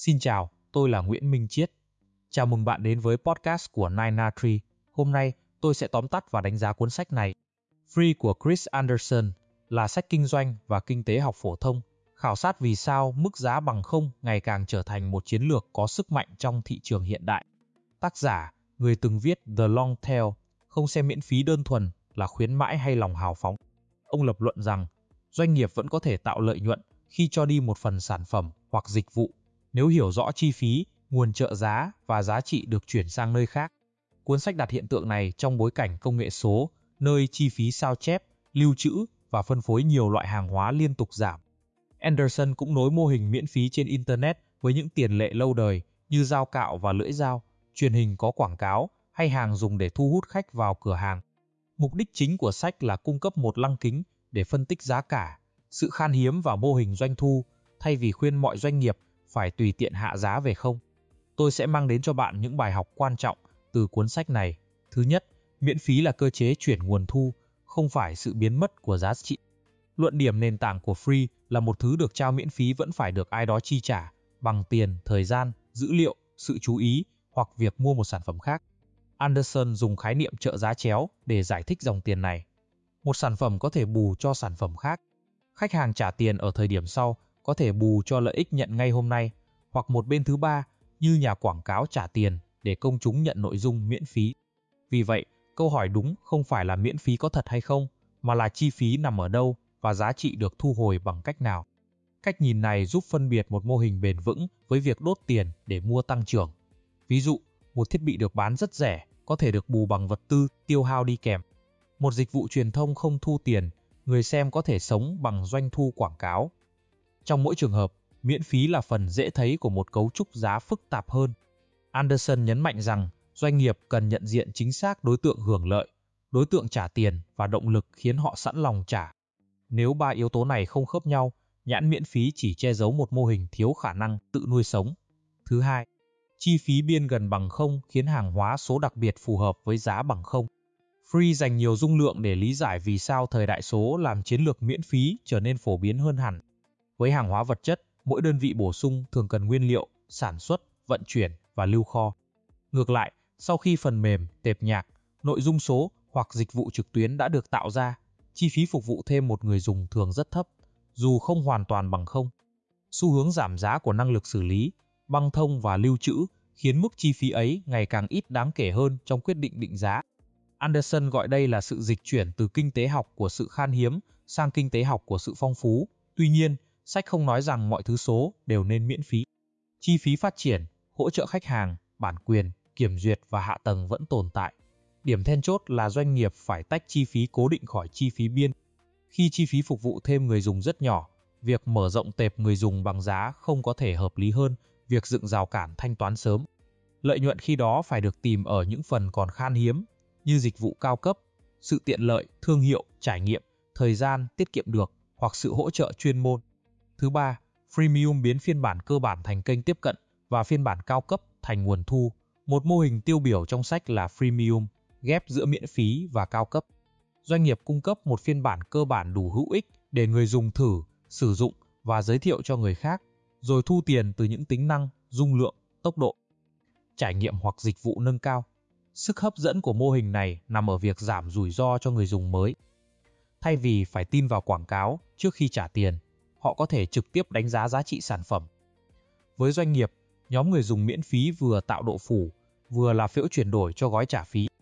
Xin chào, tôi là Nguyễn Minh Chiết. Chào mừng bạn đến với podcast của 9na3. Hôm nay, tôi sẽ tóm tắt và đánh giá cuốn sách này. Free của Chris Anderson là sách kinh doanh và kinh tế học phổ thông, khảo sát vì sao mức giá bằng không ngày càng trở thành một chiến lược có sức mạnh trong thị trường hiện đại. Tác giả, người từng viết The Long Tail, không xem miễn phí đơn thuần là khuyến mãi hay lòng hào phóng. Ông lập luận rằng, doanh nghiệp vẫn có thể tạo lợi nhuận khi cho đi một phần sản phẩm hoặc dịch vụ, nếu hiểu rõ chi phí, nguồn trợ giá và giá trị được chuyển sang nơi khác. Cuốn sách đặt hiện tượng này trong bối cảnh công nghệ số, nơi chi phí sao chép, lưu trữ và phân phối nhiều loại hàng hóa liên tục giảm. Anderson cũng nối mô hình miễn phí trên Internet với những tiền lệ lâu đời như dao cạo và lưỡi dao, truyền hình có quảng cáo hay hàng dùng để thu hút khách vào cửa hàng. Mục đích chính của sách là cung cấp một lăng kính để phân tích giá cả, sự khan hiếm và mô hình doanh thu, thay vì khuyên mọi doanh nghiệp phải tùy tiện hạ giá về không. Tôi sẽ mang đến cho bạn những bài học quan trọng từ cuốn sách này. Thứ nhất, miễn phí là cơ chế chuyển nguồn thu, không phải sự biến mất của giá trị. Luận điểm nền tảng của Free là một thứ được trao miễn phí vẫn phải được ai đó chi trả bằng tiền, thời gian, dữ liệu, sự chú ý hoặc việc mua một sản phẩm khác. Anderson dùng khái niệm trợ giá chéo để giải thích dòng tiền này. Một sản phẩm có thể bù cho sản phẩm khác. Khách hàng trả tiền ở thời điểm sau có thể bù cho lợi ích nhận ngay hôm nay, hoặc một bên thứ ba như nhà quảng cáo trả tiền để công chúng nhận nội dung miễn phí. Vì vậy, câu hỏi đúng không phải là miễn phí có thật hay không, mà là chi phí nằm ở đâu và giá trị được thu hồi bằng cách nào. Cách nhìn này giúp phân biệt một mô hình bền vững với việc đốt tiền để mua tăng trưởng. Ví dụ, một thiết bị được bán rất rẻ có thể được bù bằng vật tư tiêu hao đi kèm. Một dịch vụ truyền thông không thu tiền, người xem có thể sống bằng doanh thu quảng cáo. Trong mỗi trường hợp, miễn phí là phần dễ thấy của một cấu trúc giá phức tạp hơn. Anderson nhấn mạnh rằng doanh nghiệp cần nhận diện chính xác đối tượng hưởng lợi, đối tượng trả tiền và động lực khiến họ sẵn lòng trả. Nếu ba yếu tố này không khớp nhau, nhãn miễn phí chỉ che giấu một mô hình thiếu khả năng tự nuôi sống. Thứ hai, chi phí biên gần bằng không khiến hàng hóa số đặc biệt phù hợp với giá bằng không. Free dành nhiều dung lượng để lý giải vì sao thời đại số làm chiến lược miễn phí trở nên phổ biến hơn hẳn. Với hàng hóa vật chất, mỗi đơn vị bổ sung thường cần nguyên liệu, sản xuất, vận chuyển và lưu kho. Ngược lại, sau khi phần mềm, tệp nhạc, nội dung số hoặc dịch vụ trực tuyến đã được tạo ra, chi phí phục vụ thêm một người dùng thường rất thấp, dù không hoàn toàn bằng không. Xu hướng giảm giá của năng lực xử lý, băng thông và lưu trữ khiến mức chi phí ấy ngày càng ít đáng kể hơn trong quyết định định giá. Anderson gọi đây là sự dịch chuyển từ kinh tế học của sự khan hiếm sang kinh tế học của sự phong phú. Tuy nhiên, sách không nói rằng mọi thứ số đều nên miễn phí. Chi phí phát triển, hỗ trợ khách hàng, bản quyền, kiểm duyệt và hạ tầng vẫn tồn tại. Điểm then chốt là doanh nghiệp phải tách chi phí cố định khỏi chi phí biên. Khi chi phí phục vụ thêm người dùng rất nhỏ, việc mở rộng tệp người dùng bằng giá không có thể hợp lý hơn việc dựng rào cản thanh toán sớm. Lợi nhuận khi đó phải được tìm ở những phần còn khan hiếm, như dịch vụ cao cấp, sự tiện lợi, thương hiệu, trải nghiệm, thời gian tiết kiệm được hoặc sự hỗ trợ chuyên môn. Thứ ba, freemium biến phiên bản cơ bản thành kênh tiếp cận và phiên bản cao cấp thành nguồn thu. Một mô hình tiêu biểu trong sách là freemium, ghép giữa miễn phí và cao cấp. Doanh nghiệp cung cấp một phiên bản cơ bản đủ hữu ích để người dùng thử, sử dụng và giới thiệu cho người khác, rồi thu tiền từ những tính năng, dung lượng, tốc độ, trải nghiệm hoặc dịch vụ nâng cao. Sức hấp dẫn của mô hình này nằm ở việc giảm rủi ro cho người dùng mới. Thay vì phải tin vào quảng cáo trước khi trả tiền, họ có thể trực tiếp đánh giá giá trị sản phẩm. Với doanh nghiệp, nhóm người dùng miễn phí vừa tạo độ phủ, vừa là phễu chuyển đổi cho gói trả phí.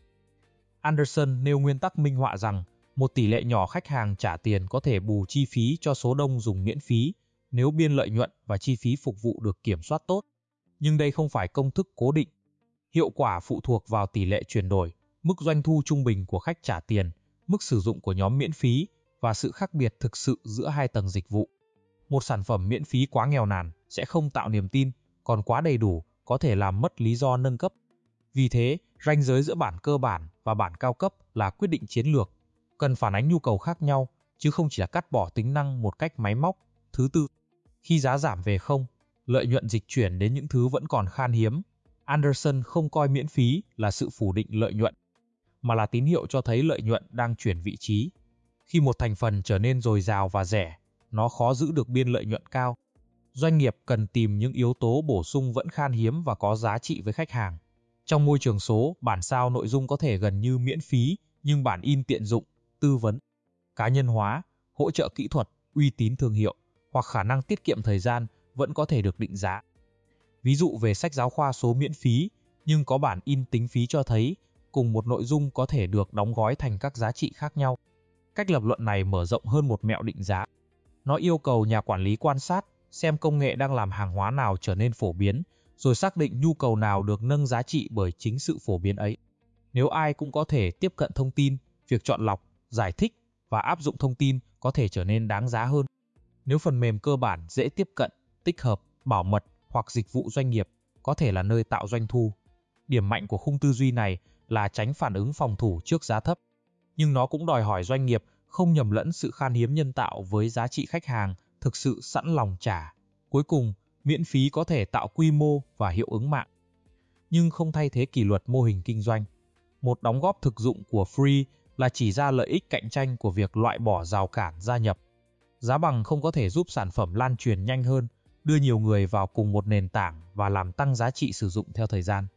Anderson nêu nguyên tắc minh họa rằng một tỷ lệ nhỏ khách hàng trả tiền có thể bù chi phí cho số đông dùng miễn phí nếu biên lợi nhuận và chi phí phục vụ được kiểm soát tốt. Nhưng đây không phải công thức cố định. Hiệu quả phụ thuộc vào tỷ lệ chuyển đổi, mức doanh thu trung bình của khách trả tiền, mức sử dụng của nhóm miễn phí và sự khác biệt thực sự giữa hai tầng dịch vụ. Một sản phẩm miễn phí quá nghèo nàn sẽ không tạo niềm tin, còn quá đầy đủ có thể làm mất lý do nâng cấp. Vì thế, ranh giới giữa bản cơ bản và bản cao cấp là quyết định chiến lược, cần phản ánh nhu cầu khác nhau, chứ không chỉ là cắt bỏ tính năng một cách máy móc. Thứ tư, khi giá giảm về không, lợi nhuận dịch chuyển đến những thứ vẫn còn khan hiếm. Anderson không coi miễn phí là sự phủ định lợi nhuận, mà là tín hiệu cho thấy lợi nhuận đang chuyển vị trí. Khi một thành phần trở nên dồi dào và rẻ, nó khó giữ được biên lợi nhuận cao. Doanh nghiệp cần tìm những yếu tố bổ sung vẫn khan hiếm và có giá trị với khách hàng. Trong môi trường số, bản sao nội dung có thể gần như miễn phí, nhưng bản in tiện dụng, tư vấn, cá nhân hóa, hỗ trợ kỹ thuật, uy tín thương hiệu hoặc khả năng tiết kiệm thời gian vẫn có thể được định giá. Ví dụ về sách giáo khoa số miễn phí, nhưng có bản in tính phí cho thấy cùng một nội dung có thể được đóng gói thành các giá trị khác nhau. Cách lập luận này mở rộng hơn một mẹo định giá. Nó yêu cầu nhà quản lý quan sát, xem công nghệ đang làm hàng hóa nào trở nên phổ biến, rồi xác định nhu cầu nào được nâng giá trị bởi chính sự phổ biến ấy. Nếu ai cũng có thể tiếp cận thông tin, việc chọn lọc, giải thích và áp dụng thông tin có thể trở nên đáng giá hơn. Nếu phần mềm cơ bản dễ tiếp cận, tích hợp, bảo mật hoặc dịch vụ doanh nghiệp có thể là nơi tạo doanh thu. Điểm mạnh của khung tư duy này là tránh phản ứng phòng thủ trước giá thấp. Nhưng nó cũng đòi hỏi doanh nghiệp không nhầm lẫn sự khan hiếm nhân tạo với giá trị khách hàng thực sự sẵn lòng trả. Cuối cùng, miễn phí có thể tạo quy mô và hiệu ứng mạng, nhưng không thay thế kỷ luật mô hình kinh doanh. Một đóng góp thực dụng của Free là chỉ ra lợi ích cạnh tranh của việc loại bỏ rào cản gia nhập. Giá bằng không có thể giúp sản phẩm lan truyền nhanh hơn, đưa nhiều người vào cùng một nền tảng và làm tăng giá trị sử dụng theo thời gian.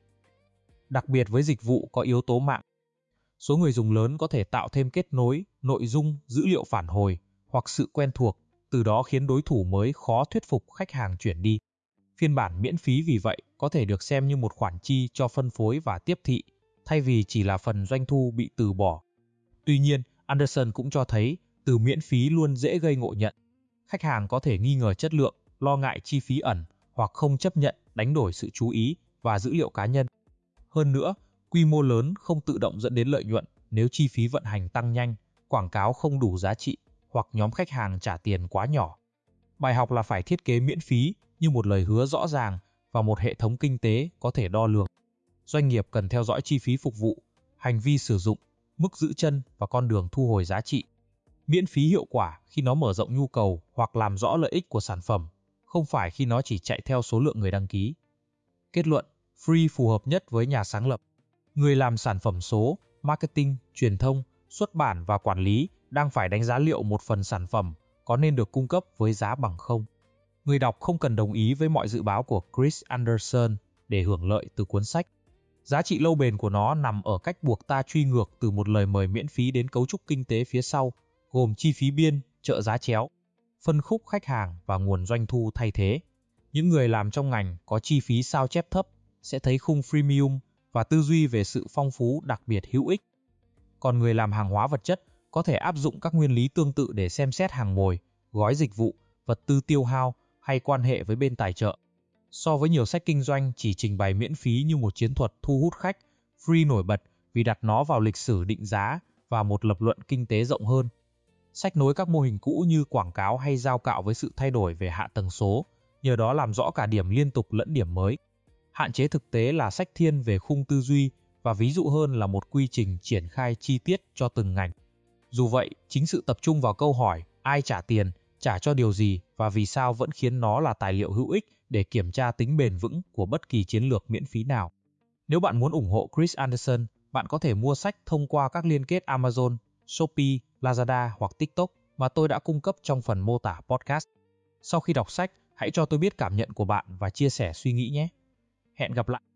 Đặc biệt với dịch vụ có yếu tố mạng, số người dùng lớn có thể tạo thêm kết nối, nội dung, dữ liệu phản hồi hoặc sự quen thuộc, từ đó khiến đối thủ mới khó thuyết phục khách hàng chuyển đi. Phiên bản miễn phí vì vậy có thể được xem như một khoản chi cho phân phối và tiếp thị, thay vì chỉ là phần doanh thu bị từ bỏ. Tuy nhiên, Anderson cũng cho thấy từ miễn phí luôn dễ gây ngộ nhận. Khách hàng có thể nghi ngờ chất lượng, lo ngại chi phí ẩn hoặc không chấp nhận đánh đổi sự chú ý và dữ liệu cá nhân. Hơn nữa, quy mô lớn không tự động dẫn đến lợi nhuận nếu chi phí vận hành tăng nhanh, quảng cáo không đủ giá trị hoặc nhóm khách hàng trả tiền quá nhỏ. Bài học là phải thiết kế miễn phí như một lời hứa rõ ràng và một hệ thống kinh tế có thể đo lường. Doanh nghiệp cần theo dõi chi phí phục vụ, hành vi sử dụng, mức giữ chân và con đường thu hồi giá trị. Miễn phí hiệu quả khi nó mở rộng nhu cầu hoặc làm rõ lợi ích của sản phẩm, không phải khi nó chỉ chạy theo số lượng người đăng ký. Kết luận, Free phù hợp nhất với nhà sáng lập. Người làm sản phẩm số, marketing, truyền thông, xuất bản và quản lý đang phải đánh giá liệu một phần sản phẩm có nên được cung cấp với giá bằng không. Người đọc không cần đồng ý với mọi dự báo của Chris Anderson để hưởng lợi từ cuốn sách. Giá trị lâu bền của nó nằm ở cách buộc ta truy ngược từ một lời mời miễn phí đến cấu trúc kinh tế phía sau, gồm chi phí biên, trợ giá chéo, phân khúc khách hàng và nguồn doanh thu thay thế. Những người làm trong ngành có chi phí sao chép thấp sẽ thấy khung freemium và tư duy về sự phong phú đặc biệt hữu ích. Còn người làm hàng hóa vật chất có thể áp dụng các nguyên lý tương tự để xem xét hàng mồi, gói dịch vụ, vật tư tiêu hao hay quan hệ với bên tài trợ. So với nhiều sách kinh doanh chỉ trình bày miễn phí như một chiến thuật thu hút khách, Free nổi bật vì đặt nó vào lịch sử định giá và một lập luận kinh tế rộng hơn. Sách nối các mô hình cũ như quảng cáo hay giao cạo với sự thay đổi về hạ tầng số, nhờ đó làm rõ cả điểm liên tục lẫn điểm mới. Hạn chế thực tế là sách thiên về khung tư duy và ví dụ hơn là một quy trình triển khai chi tiết cho từng ngành. Dù vậy, chính sự tập trung vào câu hỏi ai trả tiền, trả cho điều gì và vì sao vẫn khiến nó là tài liệu hữu ích để kiểm tra tính bền vững của bất kỳ chiến lược miễn phí nào. Nếu bạn muốn ủng hộ Chris Anderson, bạn có thể mua sách thông qua các liên kết Amazon, Shopee, Lazada hoặc TikTok mà tôi đã cung cấp trong phần mô tả podcast. Sau khi đọc sách, hãy cho tôi biết cảm nhận của bạn và chia sẻ suy nghĩ nhé. Hẹn gặp lại!